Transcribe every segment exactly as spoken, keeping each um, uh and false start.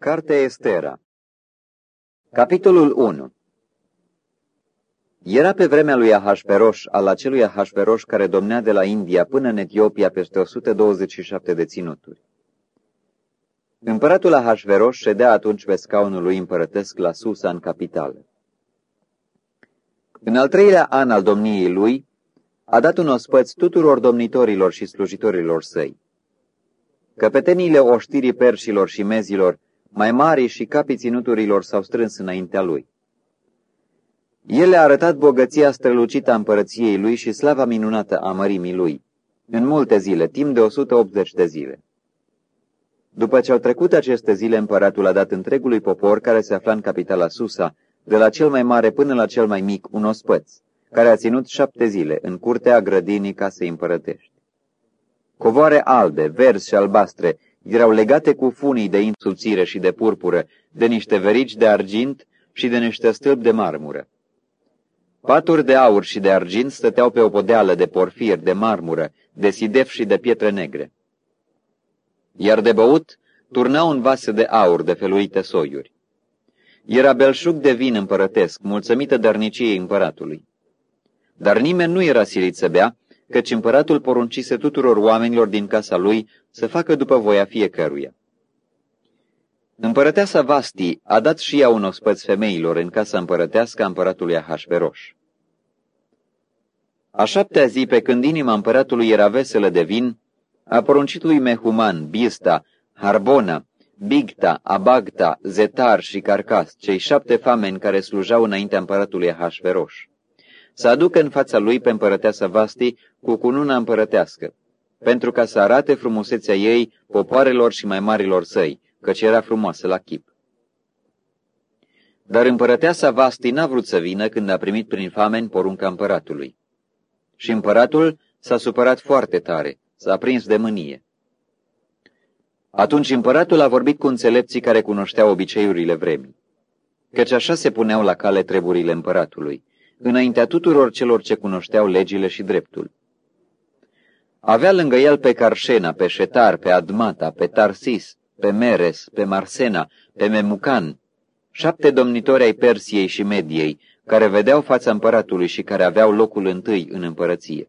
Cartea Estera. Capitolul unu. Era pe vremea lui Ahasveros, al acelui Ahasveros care domnea de la India până în Etiopia peste o sută douăzeci și șapte de ținuturi. Împăratul Ahasveros ședea atunci pe scaunul lui împărătesc la Susa, în capitală. În al treilea an al domniei lui, a dat un ospăț tuturor domnitorilor și slujitorilor săi. Căpeteniile oștirii perșilor și mezilor, mai mari și capii ținuturilor s-au strâns înaintea lui. El le-a arătat bogăția strălucită a împărăției lui și slava minunată a mărimii lui, în multe zile, timp de o sută optzeci de zile. După ce au trecut aceste zile, împăratul a dat întregului popor care se afla în capitala Susa, de la cel mai mare până la cel mai mic, un ospăț, care a ținut șapte zile în curtea grădinii casei împărătești. Covoare albe, verzi și albastre erau legate cu funii de insubțire și de purpură, de niște verici de argint și de niște stâlpi de marmură. Paturi de aur și de argint stăteau pe o podeală de porfir, de marmură, de sidef și de pietre negre. Iar de băut turnau în vase de aur de feluite soiuri. Era belșug de vin împărătesc, mulțumită dărniciei împăratului. Dar nimeni nu era silit să bea, căci împăratul poruncise tuturor oamenilor din casa lui să facă după voia fiecăruia. Împărăteasa Vasti a dat și ea un ospăț femeilor în casa împărătească a împăratului Ahasveros. A șaptea zi, pe când inima împăratului era veselă de vin, a poruncit lui Mehuman, Bista, Harbona, Bigta, Abagta, Zetar și Carcas, cei șapte fameni care slujau înaintea împăratului Ahasveros, să aducă în fața lui pe împărăteasa Vasti cu cununa împărătească, pentru ca să arate frumusețea ei popoarelor și mai marilor săi, căci era frumoasă la chip. Dar împărăteasa Vasti n-a vrut să vină când a primit prin fameni porunca împăratului. Și împăratul s-a supărat foarte tare, s-a prins de mânie. Atunci împăratul a vorbit cu înțelepții care cunoșteau obiceiurile vremii, căci așa se puneau la cale treburile împăratului, înaintea tuturor celor ce cunoșteau legile și dreptul. Avea lângă el pe Carșena, pe Șetar, pe Admata, pe Tarsis, pe Meres, pe Marsena, pe Memucan, șapte domnitori ai Persiei și Mediei, care vedeau fața împăratului și care aveau locul întâi în împărăție.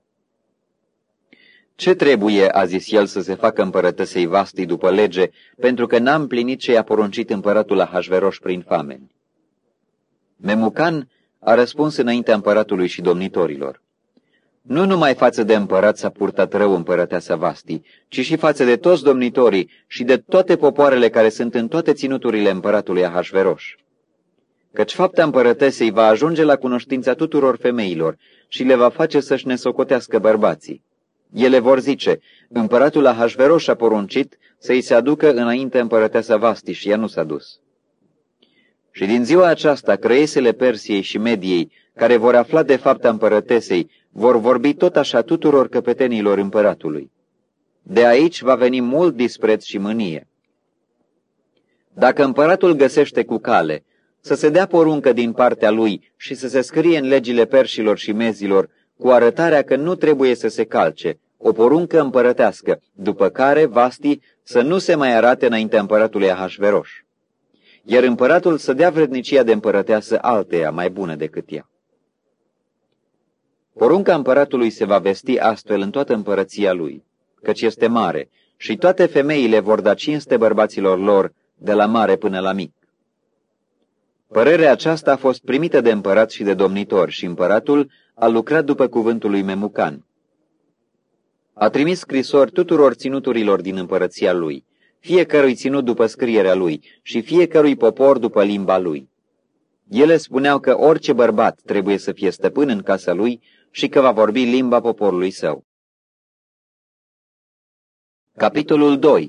Ce trebuie, a zis el, să se facă împărătăsei Vasti după lege, pentru că n-a împlinit ce i-a poruncit împăratul Ahasveros prin fameni? Memucan a răspuns înaintea împăratului și domnitorilor: nu numai față de împărat s-a purtat rău împărăteasa Vasti, ci și față de toți domnitorii și de toate popoarele care sunt în toate ținuturile împăratului Ahasveros. Căci fapta împărătesei va ajunge la cunoștința tuturor femeilor și le va face să-și nesocotească bărbații. Ele vor zice: împăratul Ahasveros a poruncit să-i se aducă înainte împărăteasa Vasti și ea nu s-a dus. Și din ziua aceasta, crăiesele Persiei și Mediei, care vor afla de fapta împărătesei, vor vorbi tot așa tuturor căpetenilor împăratului. De aici va veni mult dispreț și mânie. Dacă împăratul găsește cu cale să se dea poruncă din partea lui și să se scrie în legile perșilor și mezilor, cu arătarea că nu trebuie să se calce, o poruncă împărătească, după care Vasti să nu se mai arate înaintea împăratului Ahasveros, iar împăratul să dea vrednicia de împărăteasă alteia, mai bună decât ea. Porunca împăratului se va vesti astfel în toată împărăția lui, căci este mare, și toate femeile vor da cinste bărbaților lor, de la mare până la mic. Părerea aceasta a fost primită de împărat și de domnitori și împăratul a lucrat după cuvântul lui Memucan. A trimis scrisori tuturor ținuturilor din împărăția lui, fiecărui ținut după scrierea lui și fiecărui popor după limba lui. Ele spuneau că orice bărbat trebuie să fie stăpân în casa lui și că va vorbi limba poporului său. Capitolul doi.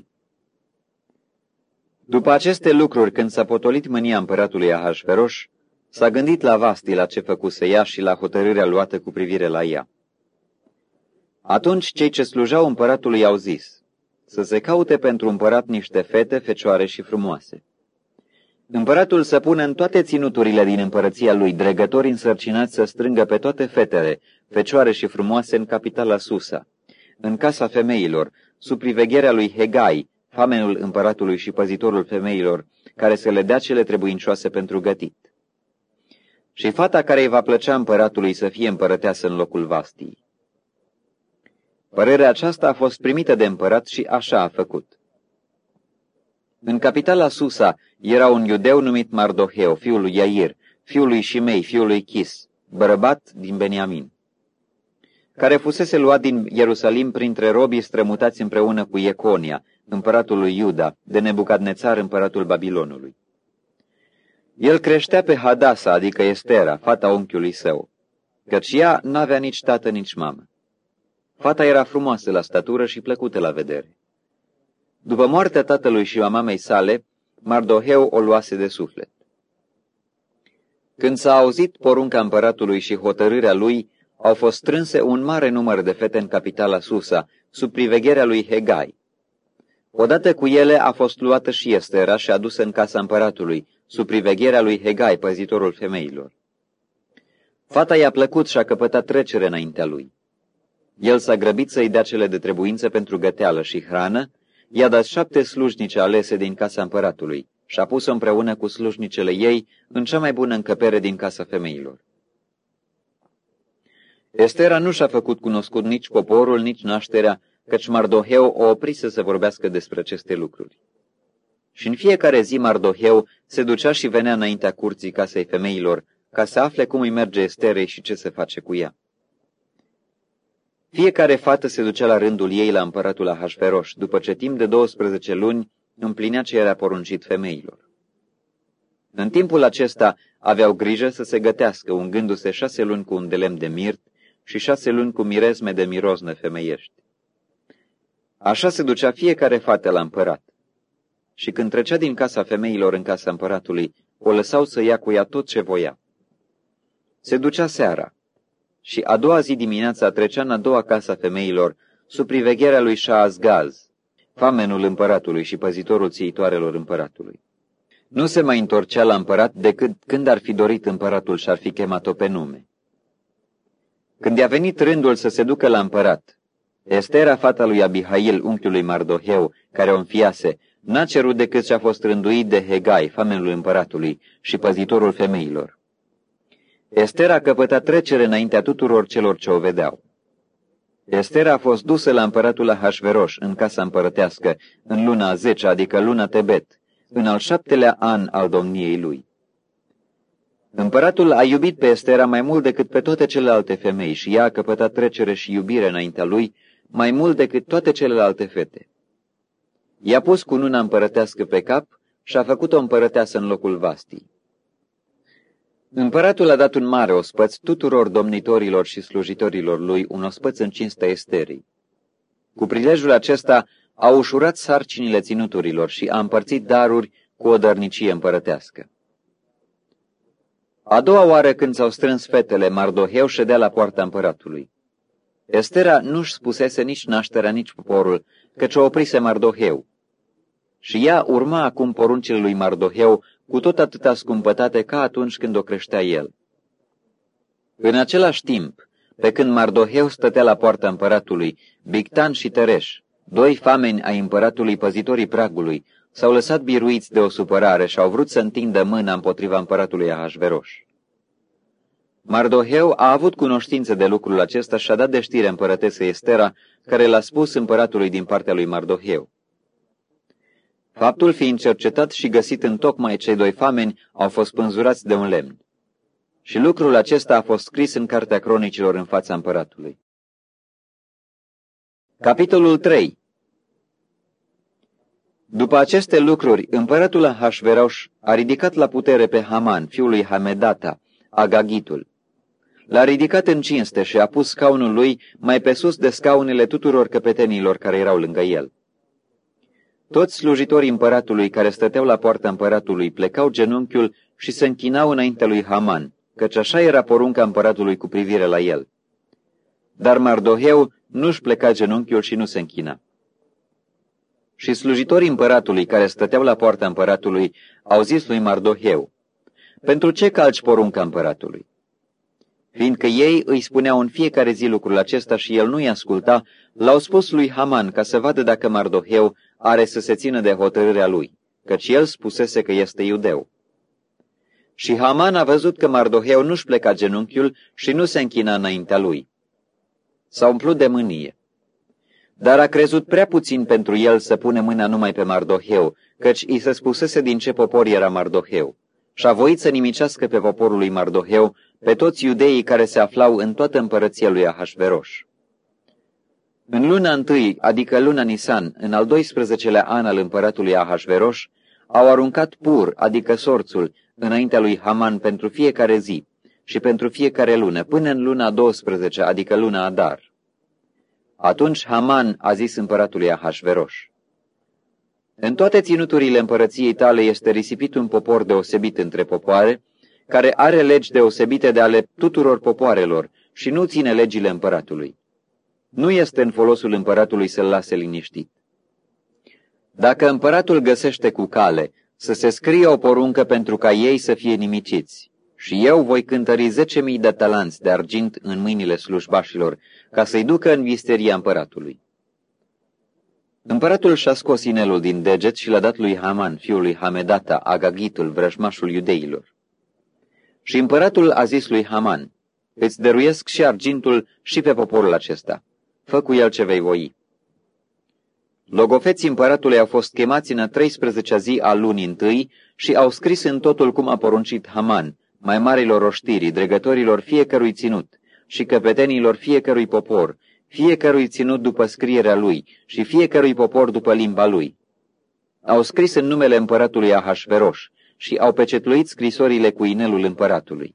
După aceste lucruri, când s-a potolit mânia împăratului Ahasveros, s-a gândit la Vasti, la ce făcuse ea și la hotărârea luată cu privire la ea. Atunci cei ce slujau împăratului au zis să se caute pentru împărat niște fete, fecioare și frumoase. Împăratul să pună în toate ținuturile din împărăția lui dregători însărcinați să strângă pe toate fetele, fecioare și frumoase, în capitala Susa, în casa femeilor, sub privegherea lui Hegai, famenul împăratului și păzitorul femeilor, care să le dea cele trebuincioase pentru gătit. Și fata care îi va plăcea împăratului să fie împărăteasă în locul Vastii. Părerea aceasta a fost primită de împărat și așa a făcut. În capitala Susa era un iudeu numit Mardoheu, fiul lui Iair, fiul lui Shimei, fiul lui Chis, bărbat din Beniamin, care fusese luat din Ierusalim printre robii strămutați împreună cu Ieconia, împăratul lui Iuda, de Nebucadnețar, împăratul Babilonului. El creștea pe Hadasa, adică Estera, fata unchiului său, căci ea n-avea nici tată, nici mamă. Fata era frumoasă la statură și plăcută la vedere. După moartea tatălui și a mamei sale, Mardoheu o luase de suflet. Când s-a auzit porunca împăratului și hotărârea lui, au fost strânse un mare număr de fete în capitala Susa, sub privegherea lui Hegai. Odată cu ele a fost luată și Estera și adusă în casa împăratului, sub privegherea lui Hegai, păzitorul femeilor. Fata i-a plăcut și a căpătat trecere înaintea lui. El s-a grăbit să-i dea cele de trebuință pentru găteală și hrană, i-a dat șapte slujnice alese din casa împăratului și a pus-o împreună cu slujnicele ei în cea mai bună încăpere din casa femeilor. Estera nu și-a făcut cunoscut nici poporul, nici nașterea, căci Mardoheu o oprise să vorbească despre aceste lucruri. Și în fiecare zi Mardoheu se ducea și venea înaintea curții casei femeilor, ca să afle cum îi merge Esterei și ce se face cu ea. Fiecare fată se ducea la rândul ei la împăratul Ahasveros, după ce timp de douăsprezece luni împlinea ce era poruncit femeilor. În timpul acesta aveau grijă să se gătească, ungându-se șase luni cu un de lemn de mirt și șase luni cu mirezme de mirozne femeiești. Așa se ducea fiecare fată la împărat. Și când trecea din casa femeilor în casa împăratului, o lăsau să ia cu ea tot ce voia. Se ducea seara și a doua zi dimineața trecea în a doua casa femeilor, sub privegherea lui Shaazgaz, famenul împăratului și păzitorul țiitoarelor împăratului. Nu se mai întorcea la împărat decât când ar fi dorit împăratul și ar fi chemat-o pe nume. Când i-a venit rândul să se ducă la împărat, Estera, fata lui Abihail, unchiul lui Mardoheu, care o înfiase, n-a cerut decât ce a fost rânduit de Hegai, famenul împăratului și păzitorul femeilor. Estera a căpătat trecere înaintea tuturor celor ce o vedeau. Estera a fost dusă la împăratul Ahasveros, în casa împărătească, în luna a zecea, adică luna Tebet, în al șaptelea an al domniei lui. Împăratul a iubit pe Estera mai mult decât pe toate celelalte femei și ea a căpătat trecere și iubire înaintea lui, mai mult decât toate celelalte fete. I-a pus cununa împărătească pe cap și a făcut-o împărăteasă în locul Vastii. Împăratul a dat un mare ospăț tuturor domnitorilor și slujitorilor lui, un ospăț în cinstea Esterii. Cu prilejul acesta a ușurat sarcinile ținuturilor și a împărțit daruri cu o dărnicie împărătească. A doua oară când s-au strâns fetele, Mardoheu ședea la poarta împăratului. Estera nu-și spusese nici nașterea, nici poporul, căci o oprise Mardoheu. Și ea urma acum poruncile lui Mardoheu cu tot atâta scumpătate ca atunci când o creștea el. În același timp, pe când Mardoheu stătea la poarta împăratului, Bigtan și Tereș, doi fameni ai împăratului, păzitorii pragului, s-au lăsat biruiți de o supărare și au vrut să întindă mâna împotriva împăratului Ahasveros. Mardoheu a avut cunoștință de lucrul acesta și a dat de știre împărătesei Estera, care l-a spus împăratului din partea lui Mardoheu. Faptul fiind cercetat și găsit întocmai, cei doi fameni au fost pânzurați de un lemn. Și lucrul acesta a fost scris în cartea cronicilor în fața împăratului. Capitolul trei. După aceste lucruri, împăratul Ahasveros a ridicat la putere pe Haman, fiul lui Hamedata, Agagitul. L-a ridicat în cinste și a pus scaunul lui mai pe sus de scaunele tuturor căpetenilor care erau lângă el. Toți slujitorii împăratului care stăteau la poarta împăratului plecau genunchiul și se închinau înaintea lui Haman, căci așa era porunca împăratului cu privire la el. Dar Mardoheu nu-și pleca genunchiul și nu se închina. Și slujitorii împăratului care stăteau la poarta împăratului au zis lui Mardoheu: pentru ce calci porunca împăratului? Fiindcă ei îi spuneau în fiecare zi lucrul acesta și el nu-i asculta, l-au spus lui Haman ca să vadă dacă Mardoheu are să se țină de hotărârea lui, căci el spusese că este iudeu. Și Haman a văzut că Mardoheu nu-și pleca genunchiul și nu se închina înaintea lui. S-a umplut de mânie. Dar a crezut prea puțin pentru el să pune mâna numai pe Mardoheu, căci i se spusese din ce popor era Mardoheu. Și a voit să nimicească pe poporul lui Mardoheu pe toți iudeii care se aflau în toată împărăția lui Ahasveroș. În luna întâi, adică luna Nisan, în al doisprezecelea an al împăratului Ahasveroș, au aruncat pur, adică sorțul, înaintea lui Haman pentru fiecare zi și pentru fiecare lună, până în luna a douăsprezecea, adică luna Adar. Atunci Haman a zis împăratului Ahasveroș: în toate ținuturile împărăției tale este risipit un popor deosebit între popoare, care are legi deosebite de ale tuturor popoarelor și nu ține legile împăratului. Nu este în folosul împăratului să-l lase liniștit. Dacă împăratul găsește cu cale să se scrie o poruncă pentru ca ei să fie nimiciți, și eu voi cântări zece mii de talanți de argint în mâinile slujbașilor, ca să-i ducă în visteria împăratului. Împăratul și-a scos inelul din deget și l-a dat lui Haman, fiul lui Hamedata, Agagitul, vrăjmașul iudeilor. Și împăratul a zis lui Haman: îți dăruiesc și argintul și pe poporul acesta. Fă cu el ce vei voi. Logofeții împăratului au fost chemați în a treisprezecea zi a lunii întâi și au scris în totul cum a poruncit Haman, mai marilor oștirii, dregătorilor fiecărui ținut și căpetenilor fiecărui popor, fiecărui ținut după scrierea lui și fiecărui popor după limba lui. Au scris în numele împăratului Ahasveroș și au pecetluit scrisorile cu inelul împăratului.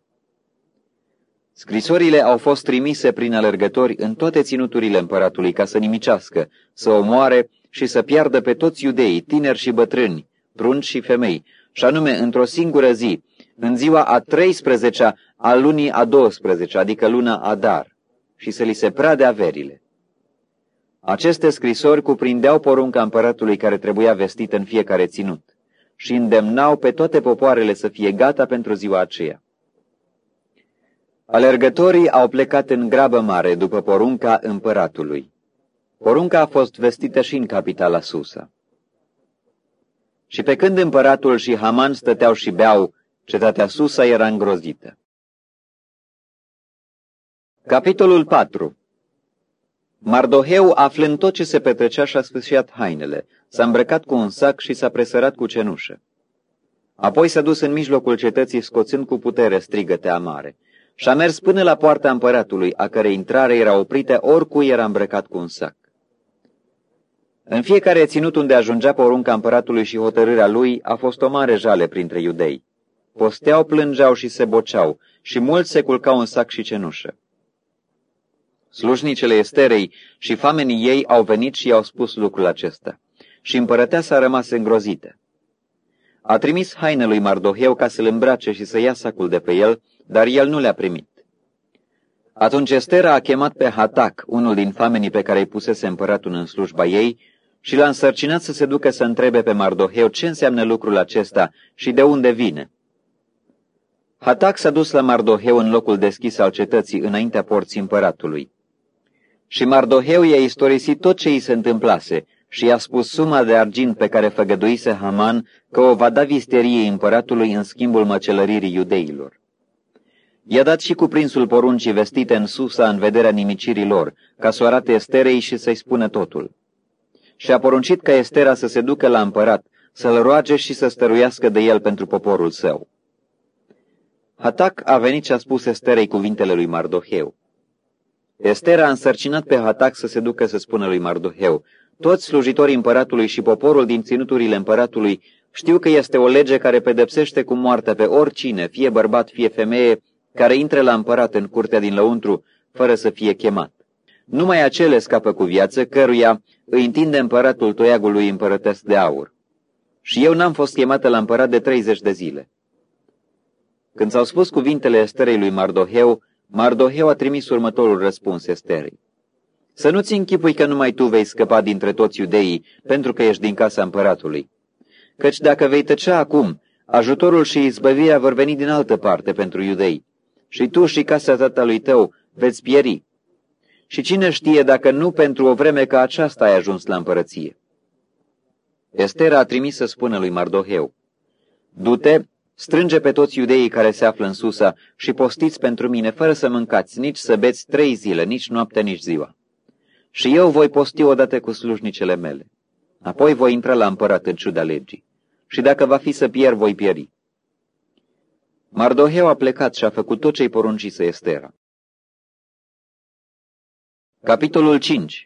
Scrisorile au fost trimise prin alergători în toate ținuturile împăratului ca să nimicească, să omoare și să piardă pe toți iudeii, tineri și bătrâni, prunci și femei, și anume într-o singură zi, în ziua a treisprezecea a lunii a douăsprezecea, adică luna Adar, și să li se prade averile. Aceste scrisori cuprindeau porunca împăratului care trebuia vestită în fiecare ținut și îndemnau pe toate popoarele să fie gata pentru ziua aceea. Alergătorii au plecat în grabă mare după porunca împăratului. Porunca a fost vestită și în capitala Susa. Și pe când împăratul și Haman stăteau și beau, cetatea Susa era îngrozită. Capitolul patru. Mardoheu, aflând tot ce se petrecea, și-a sfâșiat hainele, s-a îmbrăcat cu un sac și s-a presărat cu cenușă. Apoi s-a dus în mijlocul cetății, scoțând cu putere strigăte amare, și-a mers până la poarta împăratului, a cărei intrare era oprită oricui era îmbrăcat cu un sac. În fiecare ținut unde ajungea porunca împăratului și hotărârea lui, a fost o mare jale printre iudei. Posteau, plângeau și se boceau, și mulți se culcau în sac și cenușă. Slujnicele Esterei și famenii ei au venit și i-au spus lucrul acesta, și împărăteasa a rămas îngrozită. A trimis haine lui Mardoheu ca să-l îmbrace și să ia sacul de pe el, dar el nu le-a primit. Atunci Estera a chemat pe Hatac, unul din famenii pe care îi pusese împăratul în slujba ei, și l-a însărcinat să se ducă să întrebe pe Mardoheu ce înseamnă lucrul acesta și de unde vine. Hatac s-a dus la Mardoheu în locul deschis al cetății, înaintea porții împăratului. Și Mardoheu i-a istorisit tot ce i se întâmplase și i-a spus suma de argint pe care făgăduise Haman că o va da visteriei împăratului în schimbul măcelăririi iudeilor. I-a dat și cuprinsul poruncii vestite în Susa în vederea nimicirii lor, ca să o arate Esterei și să-i spună totul. Și a poruncit ca Estera să se ducă la împărat, să-l roage și să stăruiască de el pentru poporul său. Hatac a venit și a spus Esterei cuvintele lui Mardoheu. Estera a însărcinat pe Hatac să se ducă să spună lui Mardoheu: toți slujitorii împăratului și poporul din ținuturile împăratului știu că este o lege care pedepsește cu moartea pe oricine, fie bărbat, fie femeie, care intre la împărat în curtea din lăuntru, fără să fie chemat. Numai acele scapă cu viață, căruia îi întinde împăratul toiagul lui împărătesc de aur. Și eu n-am fost chemată la împărat de treizeci de zile. Când s-au spus cuvintele Esterei lui Mardoheu, Mardoheu a trimis următorul răspuns Esterei: să nu-ți închipui că numai tu vei scăpa dintre toți iudeii, pentru că ești din casa împăratului. Căci dacă vei tăcea acum, ajutorul și izbăvirea vor veni din altă parte pentru iudei, și tu și casa tatălui tău veți pieri. Și cine știe dacă nu pentru o vreme ca aceasta ai ajuns la împărăție. Estera a trimis să spună lui Mardoheu: du-te, strânge pe toți iudeii care se află în Susa și postiți pentru mine, fără să mâncați, nici să beți trei zile, nici noaptea, nici ziua. Și eu voi posti odată cu slujnicele mele. Apoi voi intra la împărat în ciuda legii. Și dacă va fi să pierd, voi pieri. Mardoheu a plecat și a făcut tot ce-i poruncise Estera. Capitolul cinci.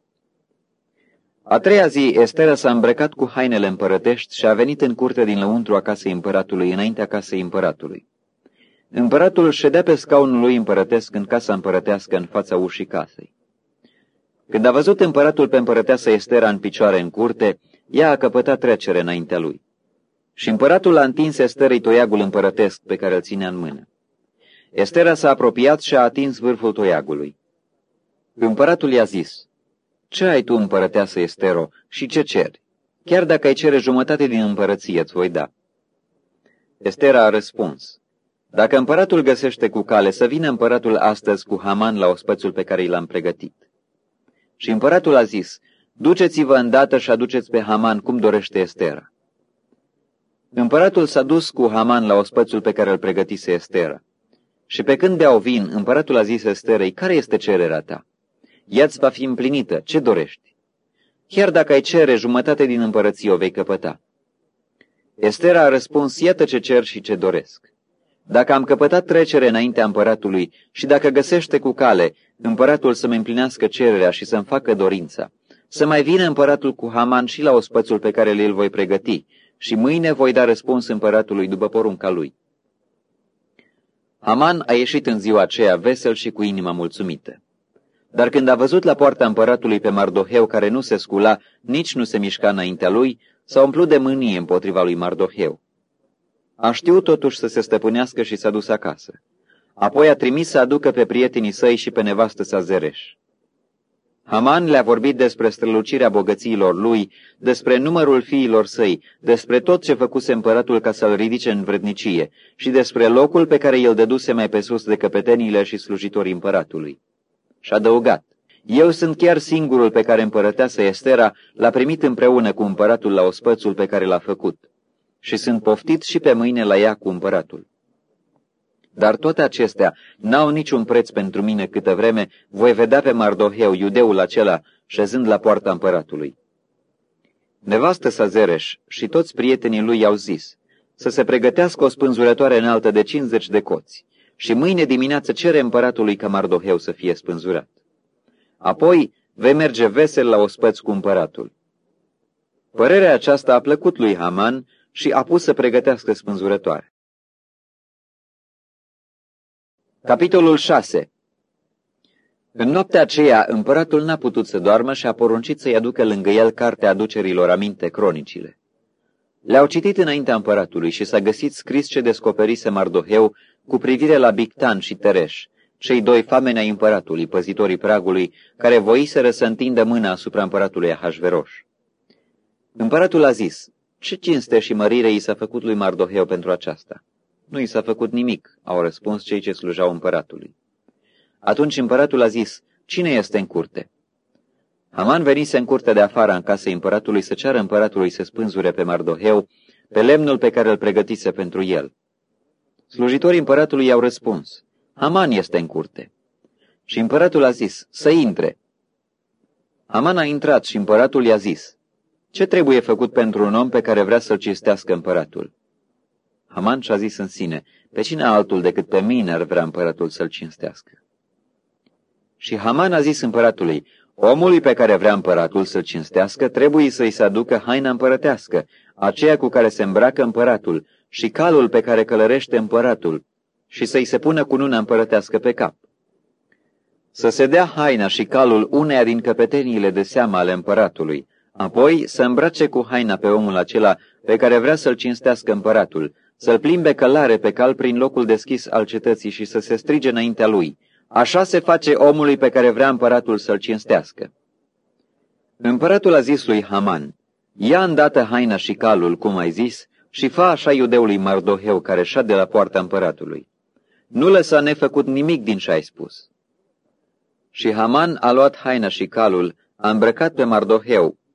A treia zi, Estera s-a îmbrăcat cu hainele împărătești și a venit în curte din lăuntru a casei împăratului, înaintea casei împăratului. Împăratul ședea pe scaunul lui împărătesc în casa împărătească în fața ușii casei. Când a văzut împăratul pe împărăteasă Estera în picioare în curte, ea a căpătat trecere înaintea lui. Și împăratul a întins Esterei toiagul împărătesc pe care îl ținea în mână. Estera s-a apropiat și a atins vârful toiagului. Împăratul i-a zis: ce ai tu, împărăteasă Estero, și ce ceri? Chiar dacă ai cere jumătate din împărăție, îți voi da. Estera a răspuns: dacă împăratul găsește cu cale, să vină împăratul astăzi cu Haman la ospățul pe care i l-am pregătit. Și împăratul a zis: duceți-vă îndată și aduceți pe Haman cum dorește Estera. Împăratul s-a dus cu Haman la ospățul pe care îl pregătise Estera. Și pe când beau vin, împăratul a zis Esterei: care este cererea ta? Ea-ți va fi împlinită, ce dorești? Chiar dacă ai cere jumătate din împărăție, o vei căpăta. Estera a răspuns: iată ce cer și ce doresc. Dacă am căpătat trecere înaintea împăratului și dacă găsește cu cale împăratul să-mi împlinească cererea și să-mi facă dorința, să mai vină împăratul cu Haman și la ospățul pe care îl voi pregăti, și mâine voi da răspuns împăratului după porunca lui. Haman a ieșit în ziua aceea vesel și cu inima mulțumită. Dar când a văzut la poarta împăratului pe Mardoheu, care nu se scula, nici nu se mișca înaintea lui, s-a umplut de mânie împotriva lui Mardoheu. A știut totuși să se stăpânească și s-a dus acasă. Apoi a trimis să aducă pe prietenii săi și pe nevastă sa Zereș. Haman le-a vorbit despre strălucirea bogățiilor lui, despre numărul fiilor săi, despre tot ce făcuse împăratul ca să-l ridice în vrednicie și despre locul pe care el dăduse mai pe sus de căpeteniile și slujitorii împăratului. Și a adăugat: eu sunt chiar singurul pe care împărăteasă Estera l-a primit împreună cu împăratul la ospățul pe care l-a făcut și sunt poftit și pe mâine la ea cu împăratul. Dar toate acestea n-au niciun preț pentru mine câtă vreme voi vedea pe Mardoheu, iudeul acela, șezând la poarta împăratului. Nevastă sa Zereș și toți prietenii lui i-au zis să se pregătească o spânzurătoare înaltă de cincizeci de coți și mâine dimineață cere împăratului ca Mardoheu să fie spânzurat. Apoi vei merge vesel la ospăț cu împăratul. Părerea aceasta a plăcut lui Haman și a pus să pregătească spânzurătoare. Capitolul șase. În noaptea aceea, împăratul n-a putut să doarmă și a poruncit să-i aducă lângă el cartea aducerilor aminte, cronicile. Le-au citit înaintea împăratului și s-a găsit scris ce descoperise Mardoheu cu privire la Bigtan și Tereș, cei doi fameni ai împăratului, păzitorii pragului, care voiseră să întindă mâna asupra împăratului Ahasveroș. Împăratul a zis: ce cinste și mărire i s-a făcut lui Mardoheu pentru aceasta? Nu i s-a făcut nimic, au răspuns cei ce slujau împăratului. Atunci împăratul a zis: cine este în curte? Haman venise în curtea de afară în casa împăratului să ceară împăratului să spânzure pe Mardoheu pe lemnul pe care îl pregătise pentru el. Slujitorii împăratului i-au răspuns: Haman este în curte. Și împăratul a zis: să intre. Haman a intrat și împăratul i-a zis: ce trebuie făcut pentru un om pe care vrea să-l cinstească împăratul? Haman și-a zis în sine: pe cine altul decât pe mine ar vrea împăratul să-l cinstească? Și Haman a zis împăratului: omului pe care vrea împăratul să-l cinstească trebuie să-i se aducă haina împărătească, aceea cu care se îmbracă împăratul, și calul pe care călărește împăratul, și să-i se pună cununa împărătească pe cap. Să se dea haina și calul uneia din căpeteniile de seamă ale împăratului, apoi să îmbrace cu haina pe omul acela pe care vrea să-l cinstească împăratul, să-l plimbe călare pe cal prin locul deschis al cetății și să se strige înaintea lui: așa se face omului pe care vrea împăratul să-l cinstească. Împăratul a zis lui Haman: ia îndată haina și calul, cum ai zis, și fă așa iudeului Mardoheu, care șade la poarta împăratului. Nu lăsa nefăcut nimic din ce ai spus. Și Haman a luat haina și calul, a îmbrăcat pe Mardoheu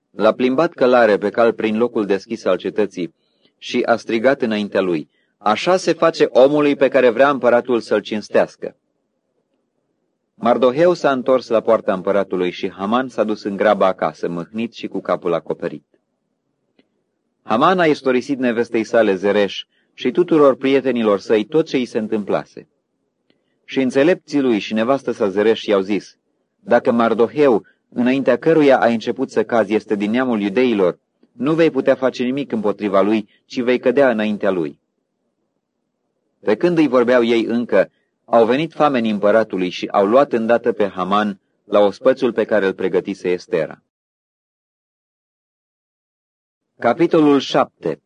L-a plimbat călare pe cal prin locul deschis al cetății și a strigat înaintea lui: așa se face omului pe care vrea împăratul să-l cinstească. Mardoheu s-a întors la poarta împăratului și Haman s-a dus în grabă acasă, mâhnit și cu capul acoperit. Haman a istorisit nevestei sale Zereș și tuturor prietenilor săi tot ce îi se întâmplase. Și înțelepții lui și nevastă sa Zereș i-au zis: dacă Mardoheu, înaintea căruia ai început să cazi, este din neamul iudeilor, nu vei putea face nimic împotriva lui, ci vei cădea înaintea lui. Pe când îi vorbeau ei încă, au venit famenii împăratului și au luat îndată pe Haman la ospățul pe care îl pregătise Estera. Capitolul șapte.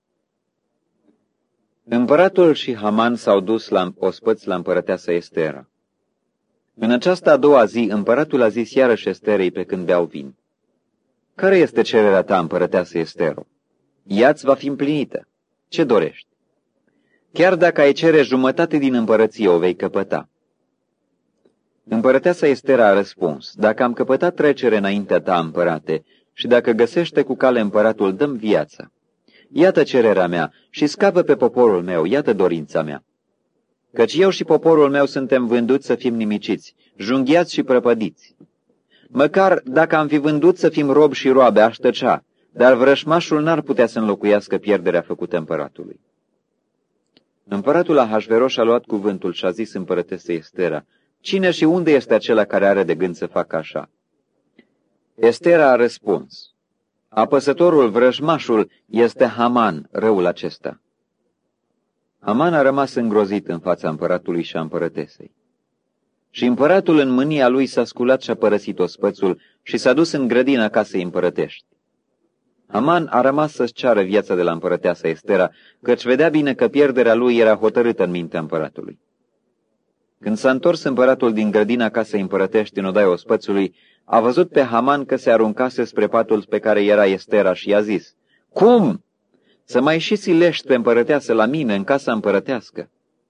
Împăratul și Haman s-au dus la ospăț la împărăteasa Estera. În această a doua zi, împăratul a zis iarăși Esterei pe când beau vin: care este cererea ta, împărăteasă Estero? Ea-ți va fi împlinită. Ce dorești? Chiar dacă ai cere jumătate din împărăție, o vei căpăta. Împărăteasa Estera a răspuns: dacă am căpătat trecere înaintea ta, împărate, și dacă găsește cu cale împăratul, dă-mi viața. Iată cererea mea și scapă pe poporul meu, iată dorința mea. Căci eu și poporul meu suntem vânduți să fim nimiciți, junghiați și prăpădiți. Măcar dacă am fi vândut să fim robi și roabe, aș tăcea, dar vrășmașul n-ar putea să înlocuiască pierderea făcută împăratului. Împăratul Ahasveros a luat cuvântul și a zis împărătesei Estera: cine și unde este acela care are de gând să facă așa? Estera a răspuns: apăsătorul, vrăjmașul, este Haman, răul acesta. Haman a rămas îngrozit în fața împăratului și a împărătesei. Și împăratul în mânia lui s-a sculat și a părăsit ospățul și s-a dus în grădina casei împărătești. Haman a rămas să-și ceară viața de la împărăteasa Estera, căci vedea bine că pierderea lui era hotărâtă în mintea împăratului. Când s-a întors împăratul din grădina casei împărătești în odaia ospățului, a văzut pe Haman că se aruncase spre patul pe care era Estera și i-a zis: cum? Să mai și silești pe împărăteasă la mine în casa împărătească?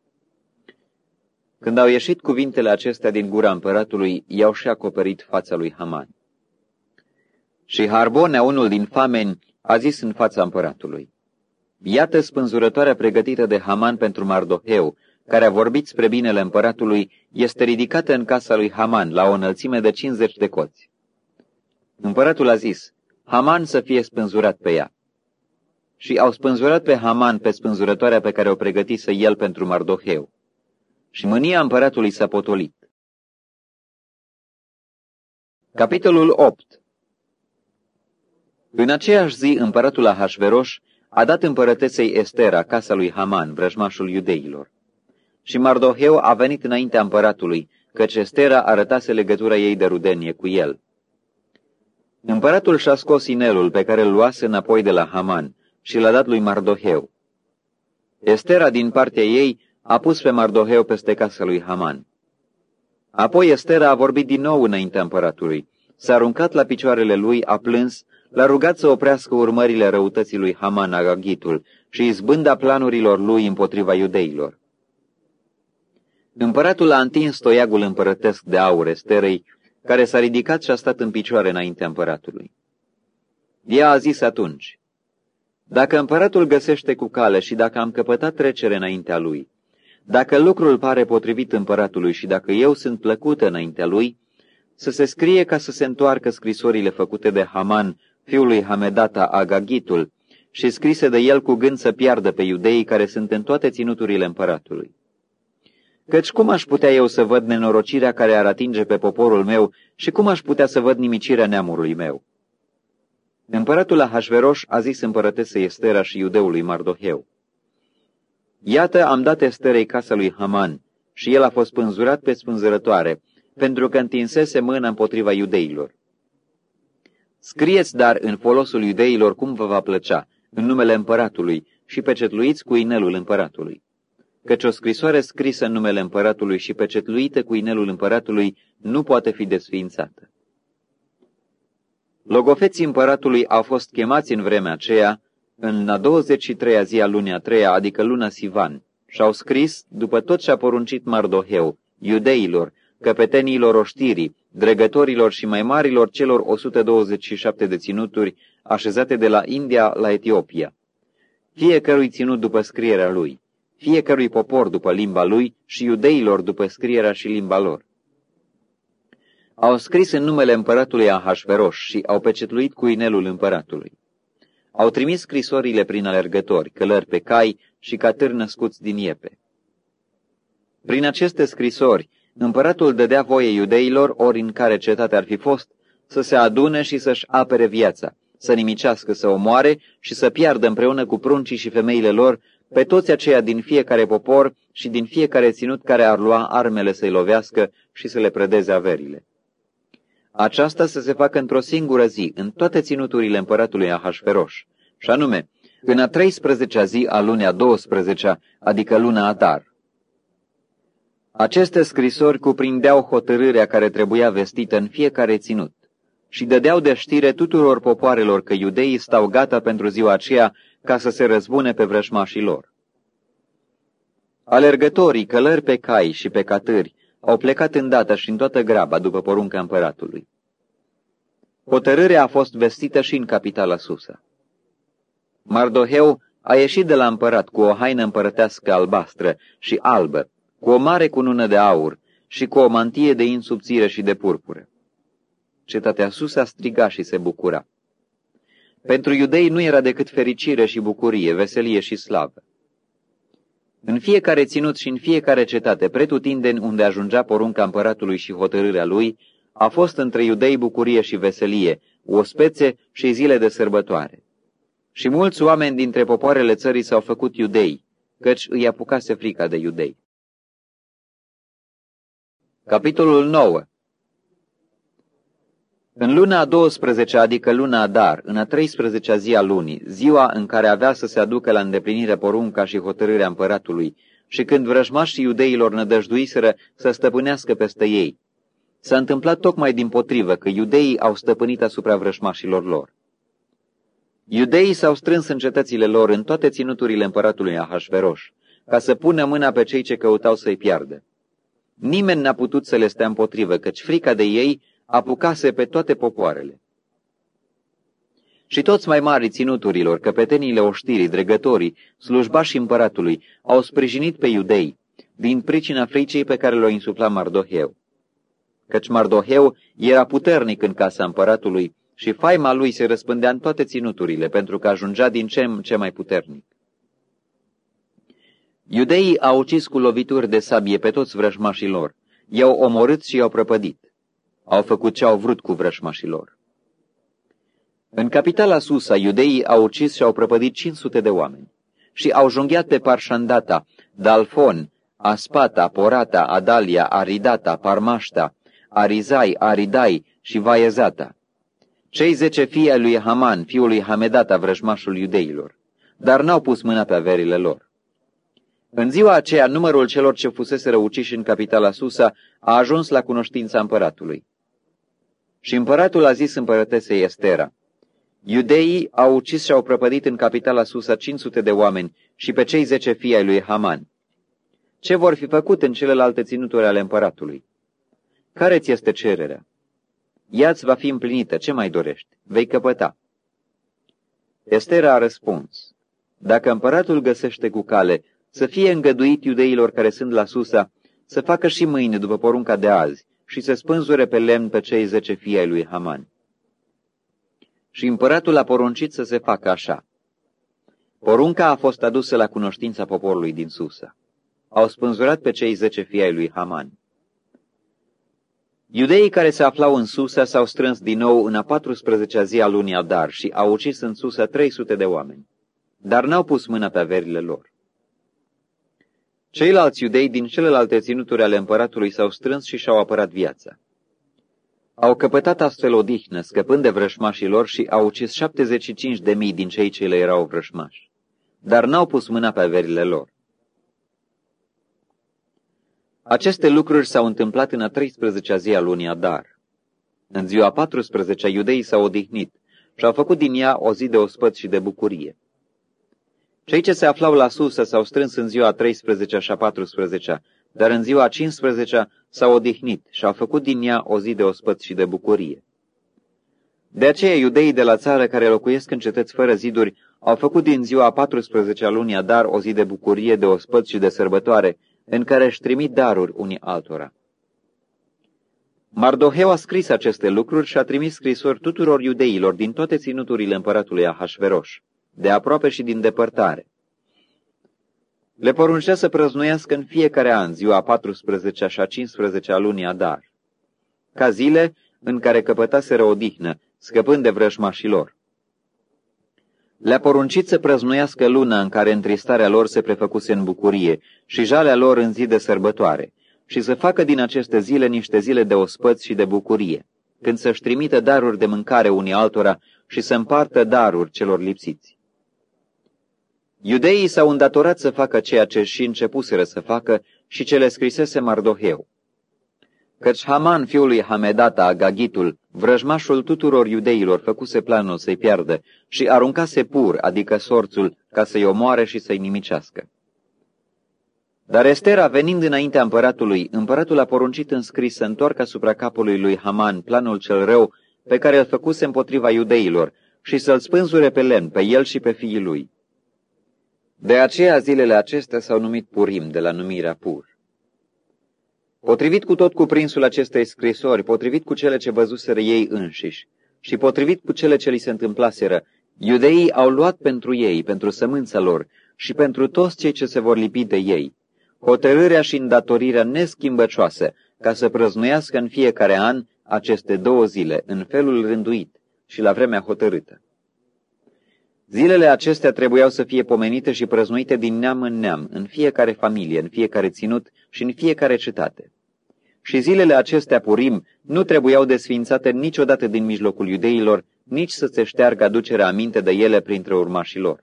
Când au ieșit cuvintele acestea din gura împăratului, i-au și acoperit fața lui Haman. Și Harbonea, unul din fameni, a zis în fața împăratului: iată spânzurătoarea pregătită de Haman pentru Mardoheu, care a vorbit spre binele împăratului, este ridicată în casa lui Haman, la o înălțime de cincizeci de coți. Împăratul a zis: Haman să fie spânzurat pe ea. Și au spânzurat pe Haman pe spânzurătoarea pe care o pregătise el pentru Mardoheu. Și mânia împăratului s-a potolit. Capitolul opt. În aceeași zi, împăratul Ahasveros a dat împărătesei Estera casa lui Haman, vrăjmașul iudeilor. Și Mardoheu a venit înaintea împăratului, căci Estera arătase legătura ei de rudenie cu el. Împăratul și-a scos inelul pe care îl luase înapoi de la Haman și l-a dat lui Mardoheu. Estera, din partea ei, a pus pe Mardoheu peste casa lui Haman. Apoi Estera a vorbit din nou înaintea împăratului, s-a aruncat la picioarele lui, a plâns, l-a rugat să oprească urmările răutății lui Haman Agagitul și izbânda planurilor lui împotriva iudeilor. Împăratul a întins toiagul împărătesc de aur Esterei, care s-a ridicat și a stat în picioare înaintea împăratului. Ea a zis atunci: dacă împăratul găsește cu cale și dacă am căpătat trecere înaintea lui, dacă lucrul pare potrivit împăratului și dacă eu sunt plăcută înaintea lui, să se scrie ca să se întoarcă scrisorile făcute de Haman, fiul lui Hamedata Agagitul, și scrise de el cu gând să piardă pe iudeii care sunt în toate ținuturile împăratului. Căci cum aș putea eu să văd nenorocirea care ar atinge pe poporul meu și cum aș putea să văd nimicirea neamului meu? Împăratul Ahasveros a zis împărătesei Estera și iudeului Mardoheu: iată, am dat Esterei casa lui Haman și el a fost spânzurat pe spânzurătoare, pentru că întinsese mâna împotriva iudeilor. Scrieți dar în folosul iudeilor cum vă va plăcea, în numele împăratului, și pecetluiți cu inelul împăratului. Căci o scrisoare scrisă în numele împăratului și pecetluită cu inelul împăratului nu poate fi desființată. Logofeții împăratului au fost chemați în vremea aceea, în a douăzeci și treia zi a lunii a treia, adică luna Sivan, și au scris, după tot ce a poruncit Mardoheu, iudeilor, căpetenilor oștirii, dregătorilor și mai marilor celor o sută douăzeci și șapte de ținuturi așezate de la India la Etiopia, fiecărui ținut după scrierea lui, fiecărui popor după limba lui și iudeilor după scrierea și limba lor. Au scris în numele împăratului Ahasveros și au pecetluit cu inelul împăratului. Au trimis scrisorile prin alergători, călări pe cai și catâri născuți din iepe. Prin aceste scrisori, împăratul dădea voie iudeilor, ori în care cetate ar fi fost, să se adune și să-și apere viața, să nimicească, să omoare și să piardă împreună cu pruncii și femeile lor pe toți aceia din fiecare popor și din fiecare ținut care ar lua armele să-i lovească și să le prădeze averile. Aceasta să se facă într-o singură zi, în toate ținuturile împăratului Ahasveros, și anume, în a treisprezecea zi a lunii a douăsprezecea, adică luna Adar. Aceste scrisori cuprindeau hotărârea care trebuia vestită în fiecare ținut și dădeau de știre tuturor popoarelor că iudeii stau gata pentru ziua aceea ca să se răzbune pe vrăjmașii lor. Alergătorii, călări pe cai și pe catâri, au plecat îndată și în toată graba după porunca împăratului. Hotărârea a fost vestită și în capitala Susa. Mardoheu a ieșit de la împărat cu o haină împărătească albastră și albă, cu o mare cunună de aur și cu o mantie de in subțire și de purpură. Cetatea Susa striga și se bucura. Pentru iudei nu era decât fericire și bucurie, veselie și slavă. În fiecare ținut și în fiecare cetate, pretutindeni unde ajungea porunca împăratului și hotărârea lui, a fost între iudei bucurie și veselie, ospețe și zile de sărbătoare. Și mulți oameni dintre popoarele țării s-au făcut iudei, căci îi apucase frica de iudei. Capitolul nouă. În luna a douăsprezecea, adică luna Adar, în a treisprezecea zi a lunii, ziua în care avea să se aducă la îndeplinire porunca și hotărârea împăratului, și când vrăjmașii iudeilor nădăjduiseră să stăpânească peste ei, s-a întâmplat tocmai dimpotrivă că iudeii au stăpânit asupra vrăjmașilor lor. Iudeii s-au strâns în cetățile lor în toate ținuturile împăratului Ahasveros, ca să pună mâna pe cei ce căutau să-i piardă. Nimeni n-a putut să le stea împotrivă, căci frica de ei apucase pe toate popoarele. Și toți mai mari ținuturilor, căpeteniile oștirii, dregătorii, slujbașii împăratului, au sprijinit pe iudei, din pricina fricii pe care le-o insufla Mardoheu. Căci Mardoheu era puternic în casa împăratului și faima lui se răspândea în toate ținuturile, pentru că ajungea din ce în ce mai puternic. Iudeii au ucis cu lovituri de sabie pe toți vrăjmașii lor, i-au omorât și i-au prăpădit. Au făcut ce au vrut cu vrăjmașii lor. În capitala Susa, iudeii au ucis și au prăpădit cinci sute de oameni și au junghiat pe Parșandata, Dalfon, Aspata, Porata, Adalia, Aridata, Parmașta, Arizai, Aridai și Vaiezata, cei zece fii ai lui Haman, fiul lui Hamedata, vrăjmașul iudeilor, dar n-au pus mâna pe averile lor. În ziua aceea, numărul celor ce fuseseră uciși în capitala Susa a ajuns la cunoștința împăratului. Și împăratul a zis împărătesei Estera: iudeii au ucis și au prăpădit în capitala Susa cinci sute de oameni și pe cei zece fii ai lui Haman. Ce vor fi făcut în celelalte ținuturi ale împăratului? Care-ți este cererea? Ea-ți va fi împlinită, ce mai dorești? Vei căpăta. Estera a răspuns: dacă împăratul găsește cu cale să fie îngăduit iudeilor care sunt la Susa să facă și mâine după porunca de azi și să spânzure pe lemn pe cei zece fii ai lui Haman. Și împăratul a poruncit să se facă așa. Porunca a fost adusă la cunoștința poporului din Susa. Au spânzurat pe cei zece fii ai lui Haman. Iudeii care se aflau în Susa s-au strâns din nou în a paisprezecea zi a lunii Adar și au ucis în Susa trei sute de oameni, dar n-au pus mâna pe averile lor. Ceilalți iudei din celelalte ținuturi ale împăratului s-au strâns și și-au apărat viața. Au căpătat astfel odihnă, scăpând de vrășmașii lor, și au ucis șaptezeci și cinci de mii din cei ce le erau vrășmași, dar n-au pus mâna pe averile lor. Aceste lucruri s-au întâmplat în a treisprezecea zi a lunii Adar. În ziua paisprezecea, iudeii s-au odihnit și au făcut din ea o zi de ospăț și de bucurie. Cei ce se aflau la Susa s-au strâns în ziua a treisprezecea și a paisprezecea, dar în ziua a cincisprezecea s-au odihnit și au făcut din ea o zi de ospăț și de bucurie. De aceea iudeii de la țară care locuiesc în cetăți fără ziduri au făcut din ziua a paisprezecea lunii Adar o zi de bucurie, de ospăț și de sărbătoare, în care își trimit daruri unii altora. Mardoheu a scris aceste lucruri și a trimis scrisori tuturor iudeilor din toate ținuturile împăratului Ahasveroș, de aproape și din depărtare. Le poruncea să prăznuiască în fiecare an ziua a paisprezecea și a cincisprezecea lunii Adar, ca zile în care căpătaseră odihnă, scăpând de vrăjmașilor. Le-a poruncit să prăznuiască luna în care întristarea lor se prefăcuse în bucurie și jalea lor în zi de sărbătoare, și să facă din aceste zile niște zile de ospăț și de bucurie, când să-și trimită daruri de mâncare unii altora și să împartă daruri celor lipsiți. Iudeii s-au îndatorat să facă ceea ce și începuseră să facă și ce le scrisese Mardoheu. Căci Haman, fiul lui Hamedata, Agagitul, vrăjmașul tuturor iudeilor, făcuse planul să-i piardă și aruncase pur, adică sorțul, ca să-i omoare și să-i nimicească. Dar Estera, venind înaintea împăratului, împăratul a poruncit în scris să întoarcă asupra capului lui Haman planul cel rău pe care îl făcuse împotriva iudeilor și să-l spânzure pe lemn, pe el și pe fiii lui. De aceea zilele acestea s-au numit Purim, de la numirea Pur. Potrivit cu tot cuprinsul acestei scrisori, potrivit cu cele ce văzuseră ei înșiși și potrivit cu cele ce li se întâmplaseră, iudeii au luat pentru ei, pentru sămânța lor și pentru toți cei ce se vor lipi de ei, hotărârea și îndatorirea neschimbăcioasă ca să prăznuiască în fiecare an aceste două zile, în felul rânduit și la vremea hotărâtă. Zilele acestea trebuiau să fie pomenite și prăznuite din neam în neam, în fiecare familie, în fiecare ținut și în fiecare cetate. Și zilele acestea Purim nu trebuiau desființate niciodată din mijlocul iudeilor, nici să se șteargă aducerea aminte de ele printre urmașii lor.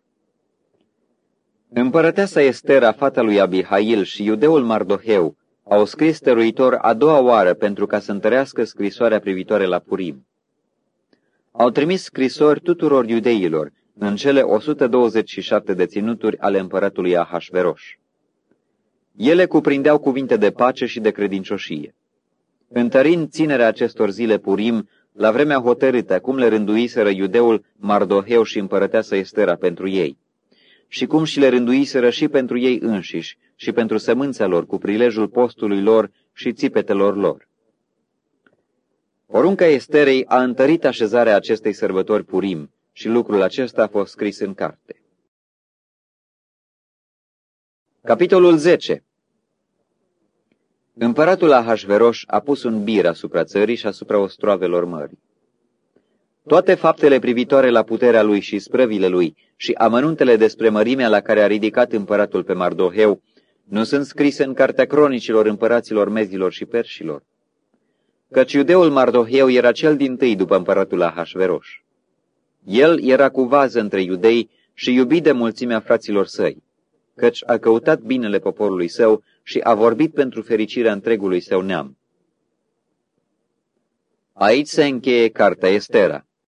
Împărăteasa Estera, fata lui Abihail, și iudeul Mardoheu au scris stăruitor a doua oară pentru ca să întărească scrisoarea privitoare la Purim. Au trimis scrisori tuturor iudeilor în cele o sută douăzeci și șapte de ținuturi ale împăratului Ahasveroș. Ele cuprindeau cuvinte de pace și de credincioșie. Întărind ținerea acestor zile Purim, la vremea hotărâtă, cum le rânduiseră iudeul Mardoheu și împărăteasa Estera pentru ei, și cum și le rânduiseră și pentru ei înșiși și pentru sămânța lor, cu prilejul postului lor și țipetelor lor. Porunca Esterei a întărit așezarea acestei sărbători Purim și lucrul acesta a fost scris în carte. Capitolul zece. Împăratul Ahasveroș a pus un bir asupra țării și asupra ostroavelor mării. Toate faptele privitoare la puterea lui și sprăvile lui și amănuntele despre mărimea la care a ridicat împăratul pe Mardoheu nu sunt scrise în cartea cronicilor împăraților mezilor și perșilor. Căci iudeul Mardoheu era cel dintâi după împăratul Ahasveroș. El era cu vază între iudei și iubit de mulțimea fraților săi, căci a căutat binele poporului său și a vorbit pentru fericirea întregului său neam. Aici se încheie cartea Estera.